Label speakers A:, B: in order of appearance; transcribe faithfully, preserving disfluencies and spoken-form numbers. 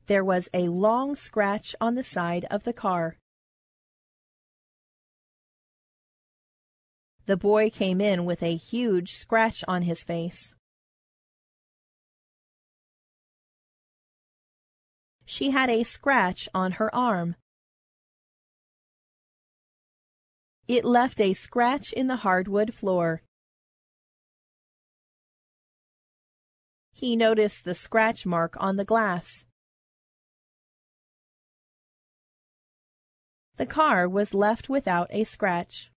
A: There was a long scratch on the side of the car. The boy came in with a huge scratch on his face. She had a scratch on her arm. It left a scratch in the hardwood floor. He noticed the scratch mark on the glass. The car was left without a scratch.